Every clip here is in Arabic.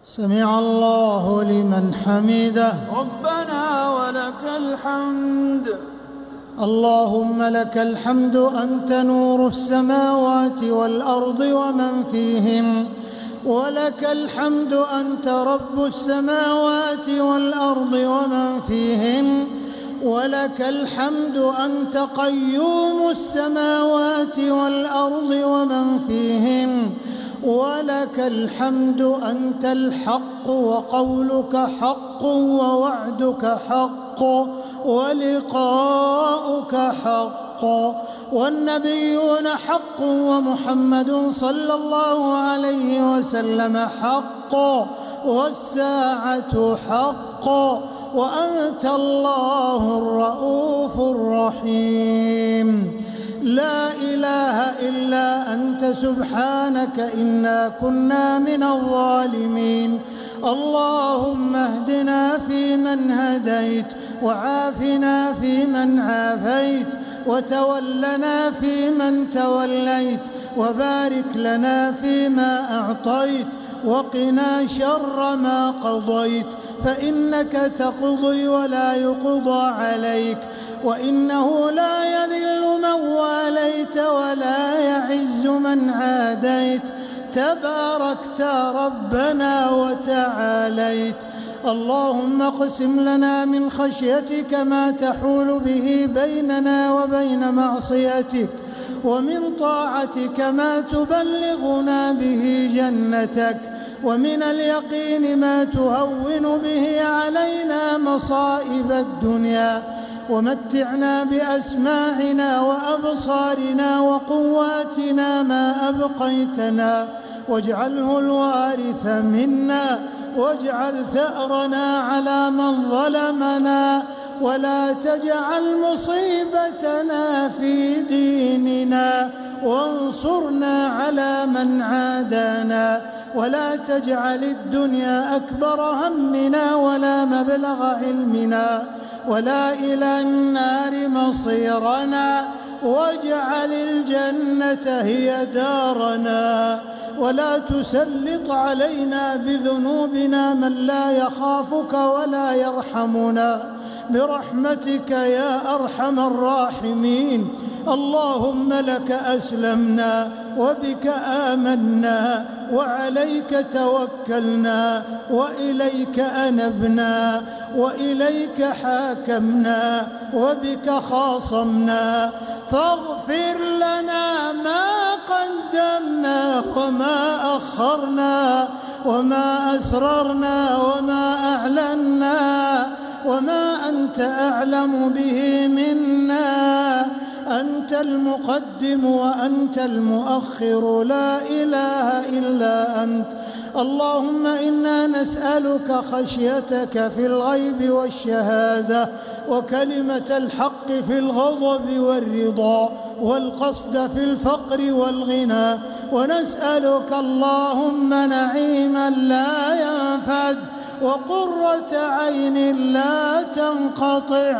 سمع الله لمن حمده. ربنا ولك الحمد. اللهم لك الحمد أنت نور السماوات والأرض ومن فيهم، ولك الحمد أنت رب السماوات والأرض ومن فيهم، ولك الحمد أنت قيوم السماوات والأرض ومن فيهم، ولك الحمد أنت الحق وقولك حق ووعدك حق ولقاؤك حق والنبيون حق ومحمد صلى الله عليه وسلم حق والساعة حق وأنت الله الرؤوف الرحيم. لا إله إلا أنت سبحانك إنا كنا من الظالمين. اللهم اهدنا فيمن هديت، وعافنا فيمن عافيت، وتولنا فيمن توليت، وبارك لنا فيما أعطيت، وقنا شر ما قضيت، فإنك تقضي ولا يقضى عليك، وإنه لا يذل من واليت ولا يعز من عاديت، تباركت ربنا وتعاليت. اللهم اقسم لنا من خشيتك ما تحول به بيننا وبين معصيتك، ومن طاعتك ما تبلغنا به جنتك، ومن اليقين ما تهون به علينا مصائب الدنيا، ومتعنا بأسماعنا وأبصارنا وقواتنا ما أبقيتنا، واجعله الوارث منا، واجعل ثأرنا على من ظلمنا، ولا تجعل مصيبتنا في ديننا، وانصرنا على من عادانا، ولا تجعل الدنيا أكبر همنا ولا مبلغ علمنا ولا إلى النار مصيرنا، واجعل الجنة هي دارنا، ولا تسلط علينا بذنوبنا من لا يخافك ولا يرحمنا، برحمتك يا أرحم الراحمين. اللهم لك أسلمنا، وبك آمنا، وعليك توكلنا، وإليك أنبنا، وإليك حاكمنا، وبك خاصمنا، فاغفر لنا ما قدمنا وما أخرنا وما أسررنا وما أعلنا وما أنت أعلم به منا. أنت المقدم وأنت المؤخر، لا إله إلا أنت. اللهم إنا نسألك خشيتك في الغيب والشهادة، وكلمة الحق في الغضب والرضا، والقصد في الفقر والغنى، ونسألك اللهم نعيما لا ينفد، وقرة عين لا تنقطع،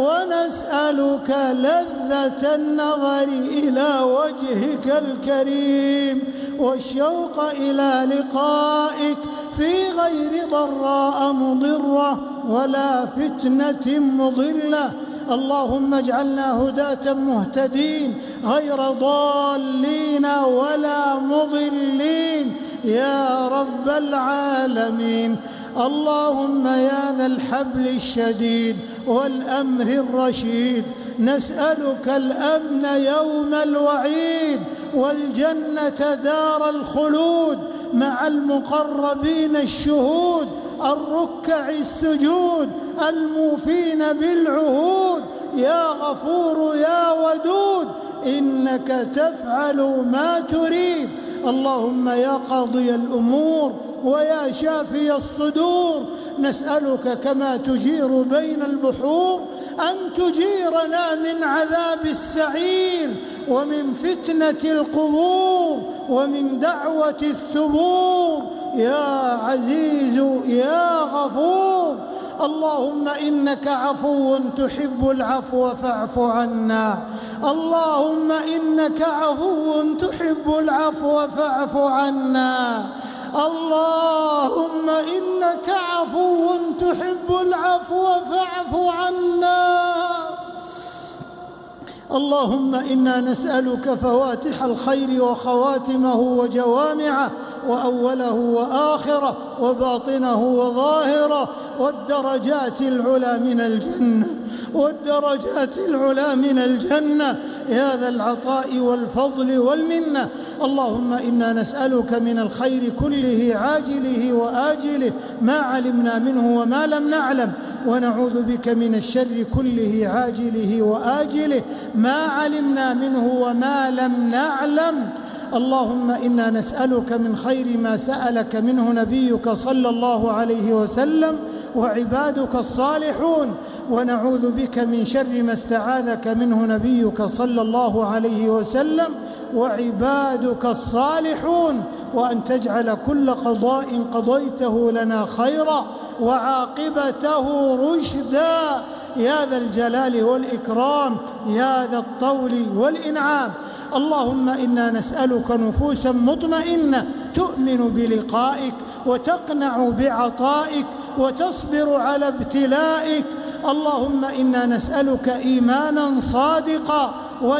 ونسألك لذة النظر إلى وجهك الكريم، والشوق إلى لقائك في غير ضراء مضرة ولا فتنة مضلة. اللهم اجعلنا هداة مهتدين غير ضالين ولا مضلين يا رب العالمين. اللهم يا ذا الحبل الشديد والأمر الرشيد، نسألك الأمن يوم الوعيد، والجنة دار الخلود مع المقربين الشهود، الركع السجود الموفين بالعهود. يا غفور يا ودود، إنك تفعل ما تريد. اللهم يا قاضي الأمور ويا شافي الصدور، نسألك كما تجير بين البحور أن تجيرنا من عذاب السعير، ومن فتنة القبور، ومن دعوة الثبور. يا عزيز يا غفور، اللهم إنك عفو تحب العفو فاعف عنا. اللهم إنك عفو تحب العفو فاعف عنا. اللهم إنك عفو تحب العفو فاعف عنا. اللهم إنا نسألك فواتح الخير وخواتمه وجوامعه وأوله وآخره وباطنه وظاهره والدرجات العلى من الجنة، والدرجات العلى من الجنة يا ذا العطاء والفضل والمنة. اللهم إنا نسألك من الخير كله عاجله وآجله ما علمنا منه وما لم نعلم، ونعوذ بك من الشر كله عاجله وآجله ما علمنا منه وما لم نعلم. اللهم إنا نسألك من خير ما سألك منه نبيك صلى الله عليه وسلم وعبادك الصالحون، ونعوذ بك من شر ما استعاذك منه نبيك صلى الله عليه وسلم وعبادك الصالحون، وأن تجعل كل قضاء قضيته لنا خيرا وعاقبته رشدا يا ذا الجلال والإكرام يا ذا الطول والإنعام. اللهم إنا نسألك نفوسا مطمئنة تؤمن بلقائك وتقنع بعطائك وتصبر على ابتلائك. اللهم إنا نسألك إيمانا صادقا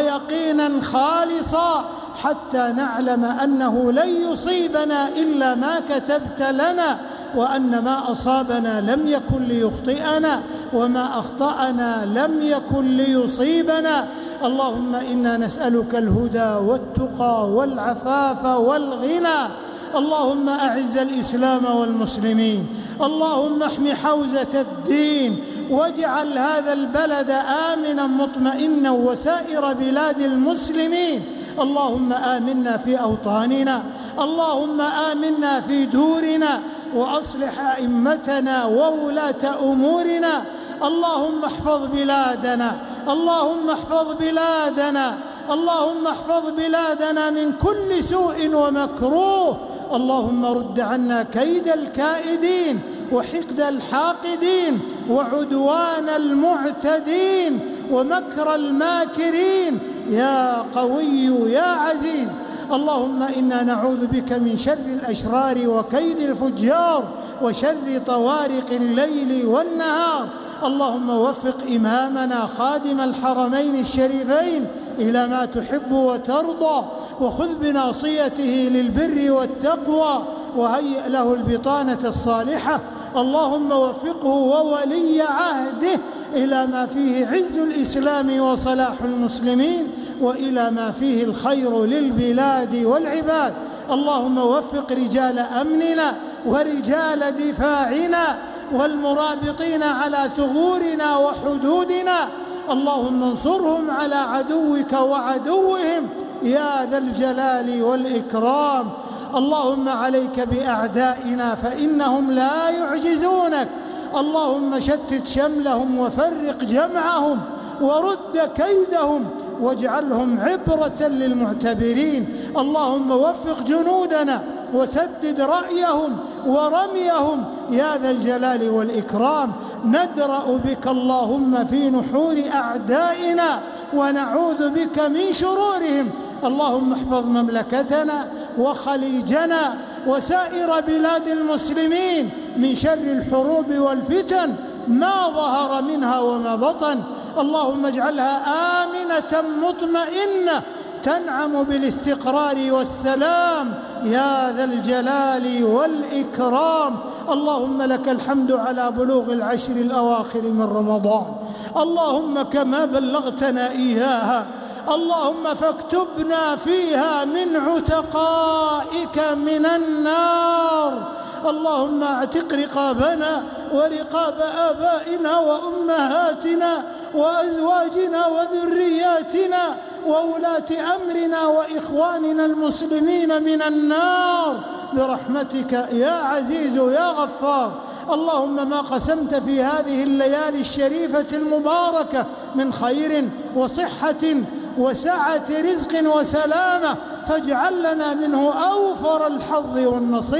ويقينا خالصا حتى نعلم أنه لن يصيبنا إلا ما كتبت لنا، وأن ما أصابنا لم يكن ليخطئنا وما أخطأنا لم يكن ليصيبنا. اللهم إنا نسألك الهدى والتقى والعفاف والغنى. اللهم أعز الإسلام والمسلمين، اللهم احم حوزة الدين، واجعل هذا البلد آمنا مطمئنا وسائر بلاد المسلمين. اللهم آمنا في أوطاننا، اللهم آمنا في دورنا، وأصلح أئمتنا وولاة أمورنا. اللهم احفظ بلادنا، اللهم احفظ بلادنا، اللهم احفظ بلادنا من كل سوء ومكروه. اللهم رد عنا كيد الكائدين وحقد الحاقدين وعدوان المعتدين ومكر الماكرين يا قوي يا عزيز. اللهم إنا نعوذ بك من شر الأشرار وكيد الفجار وشر طوارق الليل والنهار. اللهم وفق إمامنا خادم الحرمين الشريفين إلى ما تحب وترضى، وخذ بناصيته للبر والتقوى، وهيئ له البطانة الصالحة. اللهم وفقه وولي عهده إلى ما فيه عز الإسلام وصلاح المسلمين، وإلى ما فيه الخير للبلاد والعباد. اللهم وفق رجال أمننا ورجال دفاعنا والمرابطين على ثغورنا وحدودنا. اللهم انصرهم على عدوك وعدوهم يا ذا الجلال والإكرام. اللهم عليك بأعدائنا فإنهم لا يعجزونك. اللهم شتت شملهم وفرق جمعهم ورد كيدهم واجعلهم عبرة للمعتبرين. اللهم وفق جنودنا وسدد رأيهم ورميهم يا ذا الجلال والإكرام. ندرأ بك اللهم في نحور أعدائنا ونعوذ بك من شرورهم. اللهم احفظ مملكتنا وخليجنا وسائر بلاد المسلمين من شر الحروب والفتن ما ظهر منها وما بطن. اللهم اجعلها آمنة مطمئنة تنعم بالاستقرار والسلام يا ذا الجلال والإكرام. اللهم لك الحمد على بلوغ العشر الأواخر من رمضان، اللهم كما بلغتنا إياها، اللهم فاكتبنا فيها من عتقائك من النار. اللهم اعتق رقابنا ورقاب آبائنا وأمهاتنا وأزواجنا وذرياتنا وولاة أمرنا وإخواننا المسلمين من النار برحمتك يا عزيز يا غفار. اللهم ما قسمت في هذه الليالي الشريفة المباركة من خير وصحة وسعة رزق وسلامة فاجعل لنا منه أوفر الحظ والنصيب.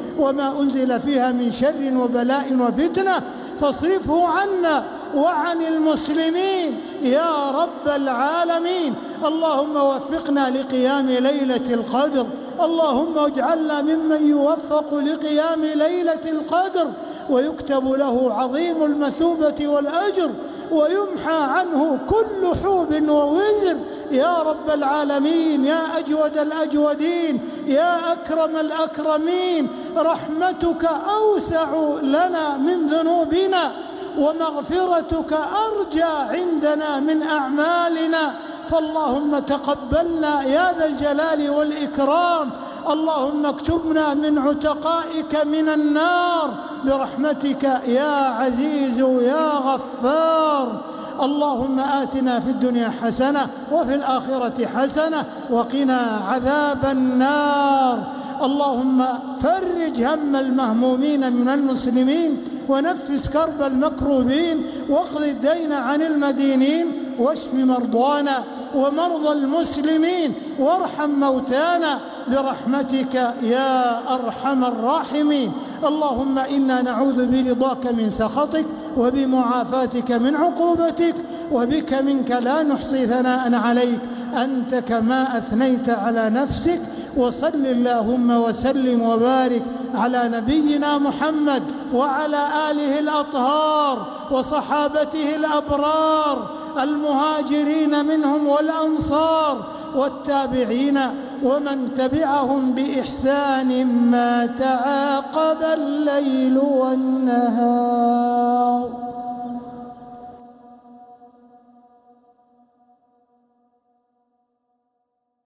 وما أنزل فيها من شر وبلاء وفتنة، فاصرفه عنا وعن المسلمين يا رب العالمين. اللهم وفقنا لقيام ليلة القدر، اللهم اجعلنا ممن يوفق لقيام ليلة القدر ويكتب له عظيم المثوبة والأجر ويمحى عنه كل حوب ووزر يا رب العالمين، يا أجود الأجودين، يا أكرم الأكرمين. رحمتك أوسع لنا من ذنوبنا، ومغفرتك أرجى عندنا من أعمالنا، فاللهم تقبلنا يا ذا الجلال والإكرام. اللهم اكتبنا من عتقائك من النار برحمتك يا عزيز يا غفار. اللهم آتنا في الدنيا حسنة وفي الآخرة حسنة وقنا عذاب النار. اللهم فرج هم المهمومين من المسلمين، ونفس كرب المكروبين، واقض الدين عن المدينين، واشف مرضانا ومرضى المسلمين، وارحم موتانا برحمتك يا أرحم الراحمين. اللهم إنا نعوذ برضاك من سخطك، وبمعافاتك من عقوبتك، وبك منك لا نحصي ثناء عليك أنت كما أثنيت على نفسك. وصل اللهم وسلم وبارك على نبينا محمد وعلى آله الأطهار وصحابته الأبرار المهاجرين منهم والأنصار والتابعين ومن تبعهم بإحسان ما تعاقب الليل والنهار.